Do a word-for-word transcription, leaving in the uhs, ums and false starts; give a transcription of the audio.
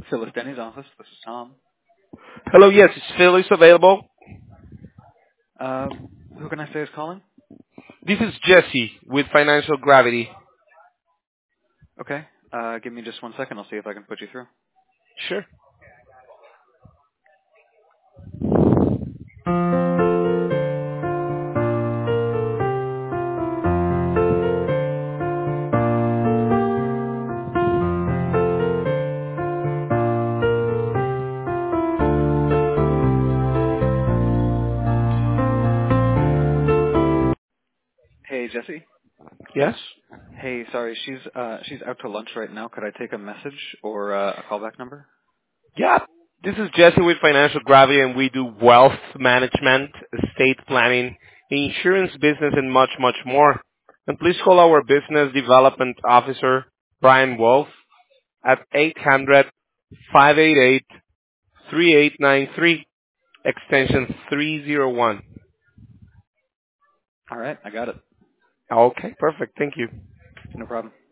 Phyllis Denny's office. This is Tom. Hello, yes, is Phyllis available? Uh, who can I say is calling? This is Jesse with Financial Gravity. Okay. Uh, give me just one second. I'll see if I can put you through. Sure. Hey, Jesse. Yes? Hey, sorry. She's uh, she's out to lunch right now. Could I take a message or uh, a callback number? Yeah. This is Jesse with Financial Gravity, and we do wealth management, estate planning, insurance business, and much, much more. And please call our business development officer, Brian Wolf, at eight hundred, five eight eight, three eight nine three, extension three oh one. All right. I got it. Okay, perfect. Thank you. No problem.